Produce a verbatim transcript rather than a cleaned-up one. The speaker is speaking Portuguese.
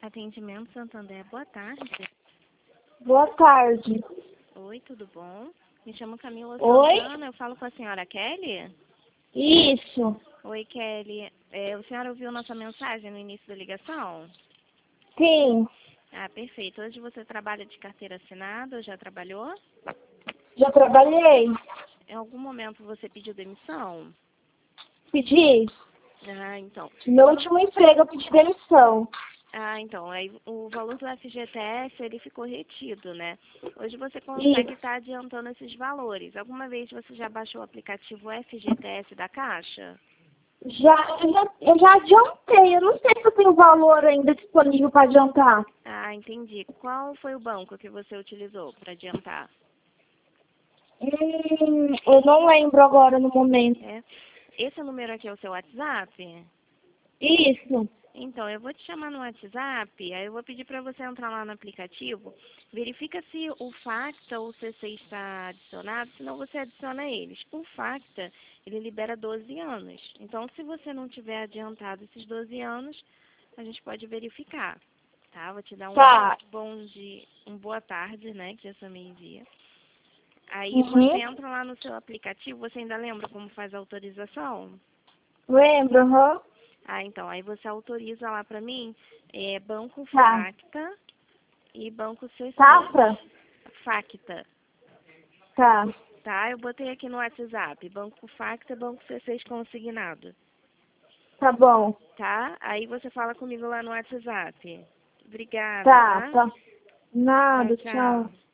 Atendimento Santander, boa tarde. Boa tarde. Oi, tudo bom? Me chamo Camila Oi? Santana, eu falo com a senhora Kelly? Isso. Oi, Kelly. É, a senhora ouviu nossa mensagem no início da ligação? Sim. Ah, perfeito. Hoje você trabalha de carteira assinada ou já trabalhou? Já trabalhei. Em algum momento você pediu demissão? Pedi. Ah, então. No meu Quando... último emprego eu pedi demissão. Ah, então. Aí o valor do F G T S ele ficou retido, né? Hoje você consegue Isso. estar adiantando esses valores. Alguma vez você já baixou o aplicativo F G T S da Caixa? Já, eu, já, eu já adiantei. Eu não sei se eu tenho valor ainda disponível para adiantar. Ah, entendi. Qual foi o banco que você utilizou para adiantar? Hum, eu não lembro agora no momento. É. Esse número aqui é o seu WhatsApp? Isso. Então, eu vou te chamar no WhatsApp, aí eu vou pedir para você entrar lá no aplicativo, verifica se o Facta ou o C C está adicionado, senão você adiciona eles. O Facta, ele libera doze anos. Então, se você não tiver adiantado esses doze anos, a gente pode verificar, tá? Vou te dar um Tá. bom dia, uma boa tarde, né, que já sou meio-dia. Aí você Uhum. entra lá no seu aplicativo, você ainda lembra como faz a autorização? Lembro, aham. Ah, então, aí você autoriza lá para mim, é, Banco Tá. Facta e Banco C C. Safra? Facta, Tá. tá? Eu botei aqui no WhatsApp, Banco Facta, Banco C seis consignado, Tá bom. tá? Aí você fala comigo lá no WhatsApp. Obrigada, Tá, tá? tá. Tchau, Nada, tchau. tchau.